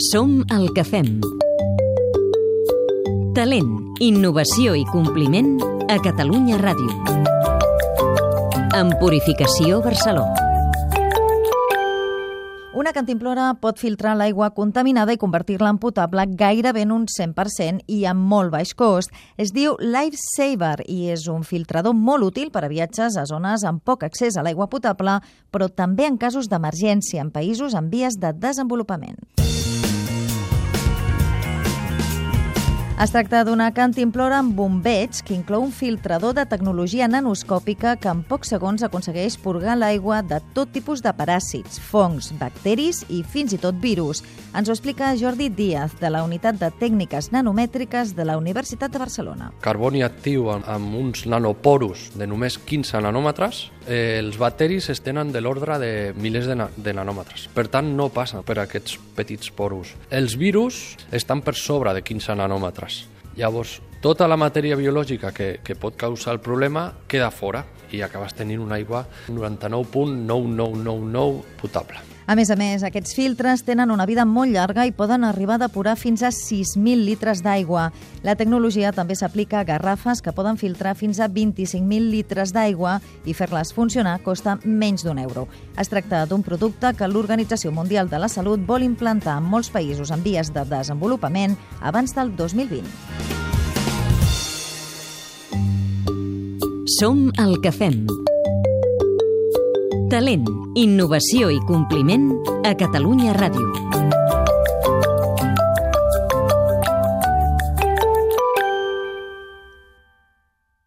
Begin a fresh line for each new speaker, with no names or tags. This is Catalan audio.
Som el que fem. Talent, innovació i compliment a Catalunya Ràdio. Amb Purificació Barceló.
Una cantimplora pot filtrar l'aigua contaminada i convertir-la en potable gairebé en un 100% i amb molt baix cost. Es diu Lifesaver i és un filtrador molt útil per a viatges a zones amb poc accés a l'aigua potable, però també en casos d'emergència en països en vies de desenvolupament. Es tracta d'una cantimplora amb bombeig que inclou un filtrador de tecnologia nanoscòpica que en pocs segons aconsegueix purgar l'aigua de tot tipus de paràsits, fongs, bacteris i fins i tot virus. Ens ho explica Jordi Díaz, de la Unitat de Tècniques Nanomètriques de la Universitat de Barcelona.
Carboni actiu amb uns nanoporus de només 15 nanòmetres. Els bacteris es tenen de l'ordre de milers de nanòmetres. Per tant, no passen per aquests petits porus. Els virus estan per sobre de 15 nanòmetres. Llavors, tota la matèria biològica que pot causar el problema queda fora i acabes tenint una aigua 99.9999 potable.
A més, aquests filtres tenen una vida molt llarga i poden arribar a depurar fins a 6.000 litres d'aigua. La tecnologia també s'aplica a garrafes que poden filtrar fins a 25.000 litres d'aigua i fer-les funcionar costa menys d'€1. Es tracta d'un producte que l'Organització Mundial de la Salut vol implantar en molts països en vies de desenvolupament abans del 2020.
Som el que fem. Talent, innovació i compliment a Catalunya Ràdio.